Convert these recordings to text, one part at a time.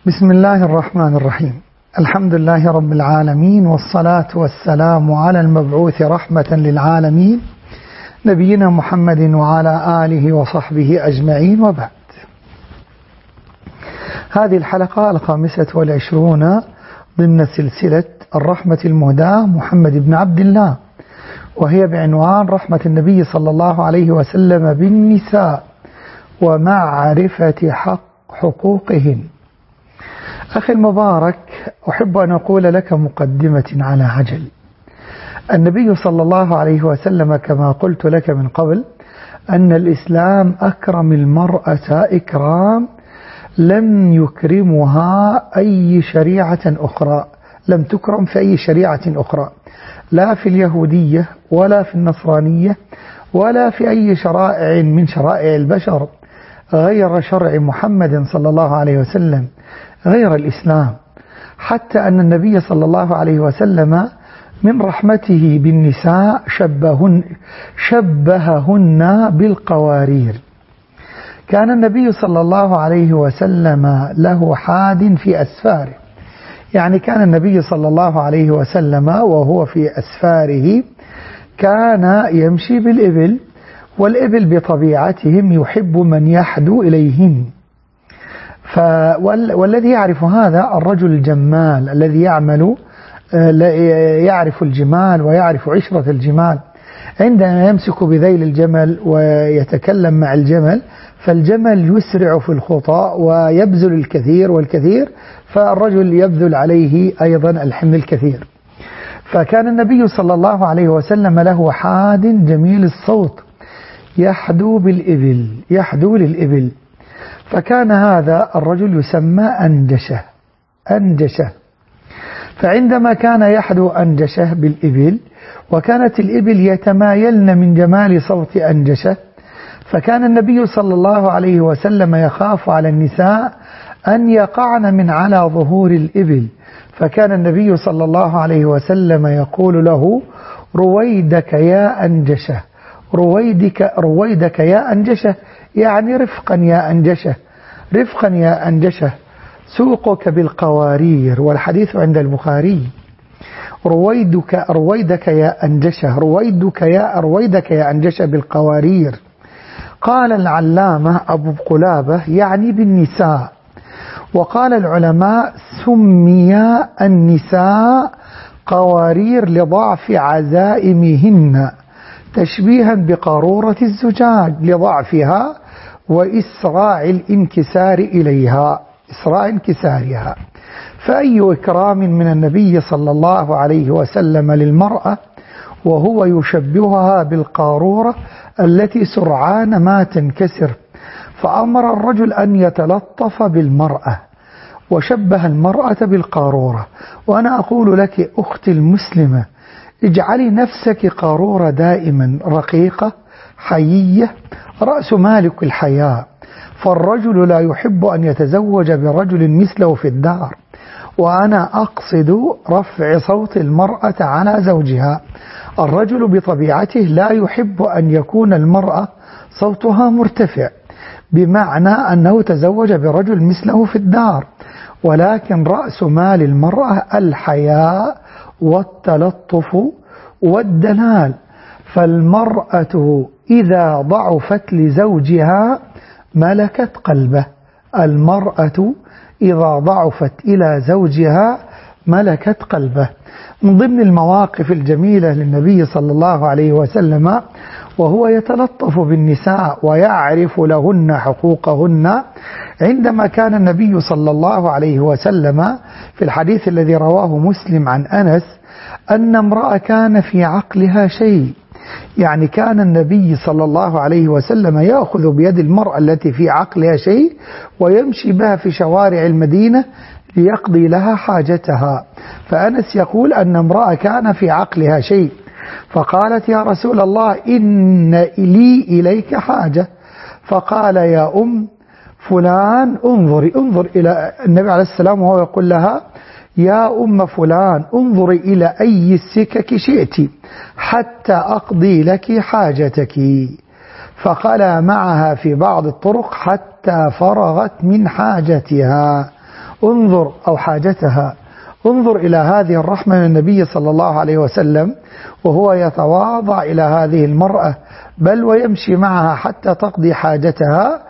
بسم الله الرحمن الرحيم. الحمد لله رب العالمين، والصلاة والسلام على المبعوث رحمة للعالمين نبينا محمد وعلى آله وصحبه أجمعين، وبعد. هذه الحلقة 25 ضمن سلسلة الرحمة المهداة محمد بن عبد الله، وهي بعنوان رحمة النبي صلى الله عليه وسلم بالنساء ومعرفة حقوقهن. أخي المبارك، أحب أن أقول لك مقدمة على عجل. النبي صلى الله عليه وسلم كما قلت لك من قبل أن الإسلام أكرم المرأة إكرام لم يكرمها أي شريعة أخرى، لم تكرم في أي شريعة أخرى، لا في اليهودية ولا في النصرانية ولا في أي شرائع من شرائع البشر غير شرع محمد صلى الله عليه وسلم، غير الإسلام. حتى أن النبي صلى الله عليه وسلم من رحمته بالنساء شبههن بالقوارير. كان النبي صلى الله عليه وسلم له حاد في أسفاره، يعني كان النبي صلى الله عليه وسلم وهو في أسفاره كان يمشي بالإبل، والإبل بطبيعتهم يحب من يحدو إليهن. والذي يعرف هذا الرجل الجمال الذي يعرف الجمال ويعرف عشرة الجمال، عندما يمسك بذيل الجمل ويتكلم مع الجمل، فالجمل يسرع في الخطى ويبذل الكثير والكثير، فالرجل يبذل عليه أيضا الحمل الكثير. فكان النبي صلى الله عليه وسلم له حاد جميل الصوت يحدو بالإبل، يحدو للإبل. فكان هذا الرجل يسمى أنجشة. فعندما كان يحدو أنجشة بالإبل، وكانت الإبل يتمايلن من جمال صوت أنجشة، فكان النبي صلى الله عليه وسلم يخاف على النساء أن يقعن من على ظهور الإبل، فكان النبي صلى الله عليه وسلم يقول له: رويدك يا أنجشة، رويدك يا أنجشة، يعني رفقا يا أنجشة، رفقا يا أنجشة، سوقك بالقوارير. والحديث عند البخاري: رويدك يا أنجشة، رويدك يا أنجشة بالقوارير. قال العلامة أبو قلابة يعني بالنساء. وقال العلماء: سمي النساء قوارير لضعف عزائمهن، تشبيها بقارورة الزجاج لضعفها وإسراع الانكسار إليها، إسراع انكسارها. فأي إكرام من النبي صلى الله عليه وسلم للمرأة وهو يشبهها بالقارورة التي سرعان ما تنكسر. فأمر الرجل أن يتلطف بالمرأة وشبه المرأة بالقارورة. وأنا أقول لك أختي المسلمة، اجعلي نفسك قارورة دائما، رقيقة حيية، رأس مالك الحياة. فالرجل لا يحب أن يتزوج برجل مثله في الدار، وأنا أقصد رفع صوت المرأة على زوجها. الرجل بطبيعته لا يحب أن يكون المرأة صوتها مرتفع، بمعنى أنه تزوج برجل مثله في الدار، ولكن رأس مال المرأة الحياء والتلطف والدلال. فالمرأة إذا ضعفت لزوجها ملكت قلبه، المرأة إذا ضعفت إلى زوجها ملكت قلبه. من ضمن المواقف الجميلة للنبي صلى الله عليه وسلم وهو يتلطف بالنساء ويعرف لهن حقوقهن، عندما كان النبي صلى الله عليه وسلم في الحديث الذي رواه مسلم عن أنس أن امرأة كان في عقلها شيء، يعني كان النبي صلى الله عليه وسلم يأخذ بيد المرأة التي في عقلها شيء ويمشي بها في شوارع المدينة ليقضي لها حاجتها. فأنس يقول أن امرأة كان في عقلها شيء، فقالت: يا رسول الله، إن لي إليك حاجة. فقال: يا أم فلان انظر إلى النبي عليه السلام وهو يقول لها: يا أم فلان انظري إلى أي السكك شئت حتى أقضي لك حاجتك. فخلا معها في بعض الطرق حتى فرغت من حاجتها. انظر أو حاجتها. انظر إلى هذه الرحمة من النبي صلى الله عليه وسلم وهو يتواضع إلى هذه المرأة، بل ويمشي معها حتى تقضي حاجتها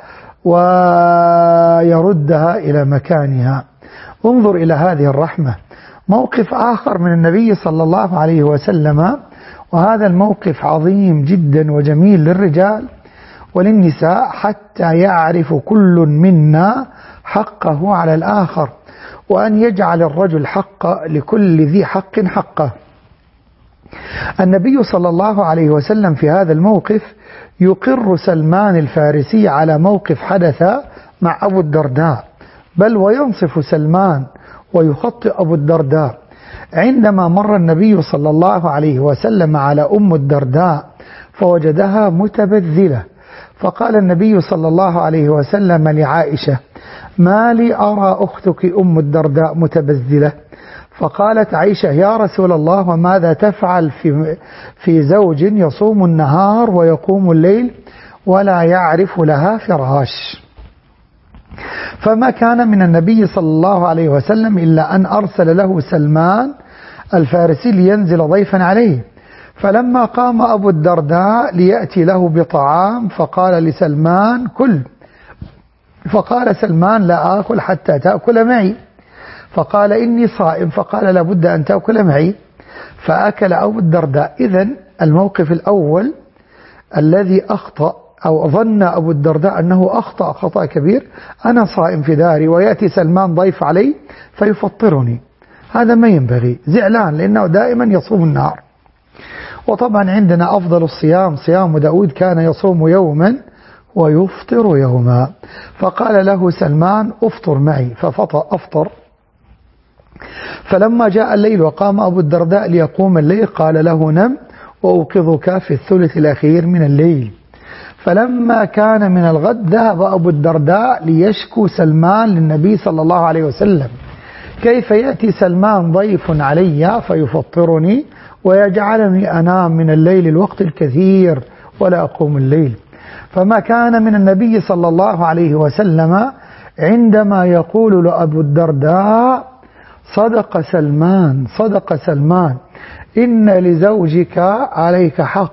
ويردها إلى مكانها. انظر إلى هذه الرحمة. موقف آخر من النبي صلى الله عليه وسلم، وهذا الموقف عظيم جدا وجميل للرجال وللنساء، حتى يعرف كل منا حقه على الآخر، وأن يجعل الرجل حق لكل ذي حق حقه. النبي صلى الله عليه وسلم في هذا الموقف يقر سلمان الفارسي على موقف حدث مع أبو الدرداء، بل وينصف سلمان ويخطئ أبو الدرداء. عندما مر النبي صلى الله عليه وسلم على أم الدرداء فوجدها متبذلة، فقال النبي صلى الله عليه وسلم لعائشة: ما لي أرى أختك أم الدرداء متبذلة؟ فقالت عائشة: يا رسول الله، وماذا تفعل في زوج يصوم النهار ويقوم الليل ولا يعرف لها فراش؟ فما كان من النبي صلى الله عليه وسلم إلا أن أرسل له سلمان الفارسي لينزل ضيفا عليه. فلما قام أبو الدرداء ليأتي له بطعام فقال لسلمان: كل. فقال سلمان: لا آكل حتى تأكل معي. فقال: إني صائم. فقال: لابد أن تأكل معي. فأكل أبو الدرداء. إذن الموقف الأول الذي أخطأ أو ظن أبو الدرداء أنه أخطأ خطأ كبير: أنا صائم في داري ويأتي سلمان ضيف علي فيفطرني. هذا ما ينبغي، زعلان لأنه دائما يصوم النهار. وطبعا عندنا أفضل الصيام صيام داود، كان يصوم يوما ويفطر يوما. فقال له سلمان: أفطر معي. فأفطر. فلما جاء الليل وقام أبو الدرداء ليقوم الليل قال له: نم وأوقظك في الثلث الأخير من الليل. فلما كان من الغد ذهب أبو الدرداء ليشكو سلمان للنبي صلى الله عليه وسلم: كيف يأتي سلمان ضيف علي فيفطرني ويجعلني أنام من الليل الوقت الكثير ولا أقوم الليل؟ فما كان من النبي صلى الله عليه وسلم عندما يقول لأبو الدرداء: صدق سلمان، صدق سلمان، إن لزوجك عليك حق،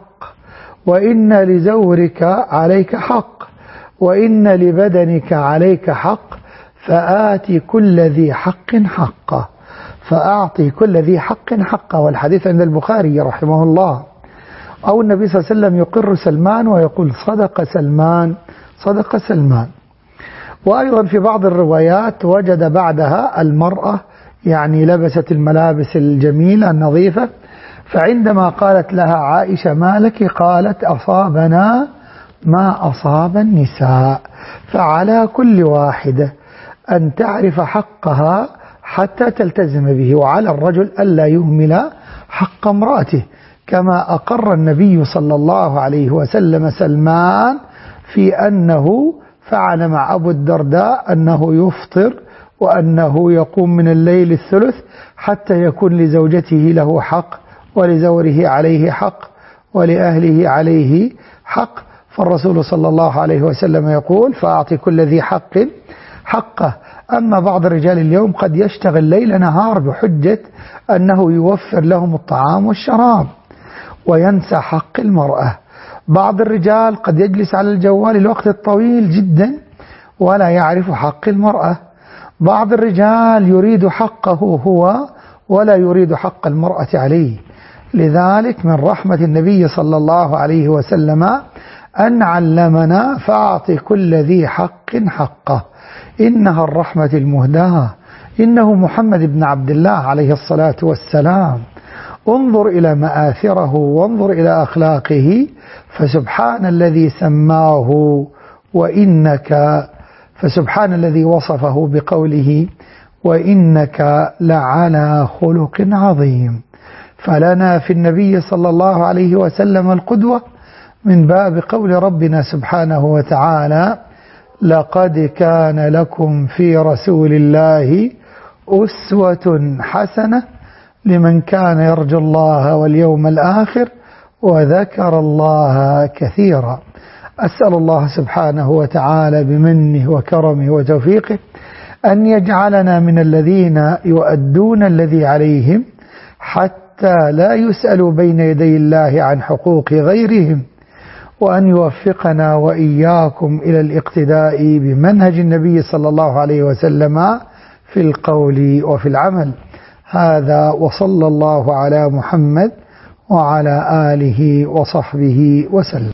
وإن لزورك عليك حق، وإن لبدنك عليك حق، فآتي كل ذي حق حقه، فأعطي كل ذي حق حقه. والحديث عند البخاري رحمه الله. أو النبي صلى الله عليه وسلم يقر سلمان ويقول: صدق سلمان، صدق سلمان. وأيضا في بعض الروايات وجد بعدها المرأة يعني لبست الملابس الجميلة النظيفة، فعندما قالت لها عائشة: ما لك؟ قالت: أصابنا ما أصاب النساء. فعلى كل واحدة أن تعرف حقها حتى تلتزم به، وعلى الرجل ألا يهمل حق امرأته، كما أقر النبي صلى الله عليه وسلم سلمان في أنه فعل مع أبو الدرداء أنه يفطر وأنه يقوم من الليل الثلث حتى يكون لزوجته له حق، ولزوره عليه حق، ولأهله عليه حق. فالرسول صلى الله عليه وسلم يقول: فأعطي كل ذي حق حقه. أما بعض الرجال اليوم قد يشتغل ليل نهار بحجة أنه يوفر لهم الطعام والشراب وينسى حق المرأة. بعض الرجال قد يجلس على الجوال الوقت الطويل جدا ولا يعرف حق المرأة. بعض الرجال يريد حقه هو ولا يريد حق المرأة عليه. لذلك من رحمة النبي صلى الله عليه وسلم أن علمنا: فأعطي كل ذي حق حقه. إنها الرحمة المهداة، إنه محمد بن عبد الله عليه الصلاة والسلام. انظر إلى مآثره وانظر إلى أخلاقه، فسبحان الذي سماه وإنك، فسبحان الذي وصفه بقوله: وإنك لعلى خلق عظيم. فلنا في النبي صلى الله عليه وسلم القدوة من باب قول ربنا سبحانه وتعالى: لقد كان لكم في رسول الله أسوة حسنة لمن كان يرجو الله واليوم الآخر وذكر الله كثيرا. أسأل الله سبحانه وتعالى بمنه وكرمه وتوفيقه أن يجعلنا من الذين يؤدون الذي عليهم حتى لا يسألوا بين يدي الله عن حقوق غيرهم، وأن يوفقنا وإياكم إلى الاقتداء بمنهج النبي صلى الله عليه وسلم في القول وفي العمل. هذا وصلى الله على محمد وعلى آله وصحبه وسلم.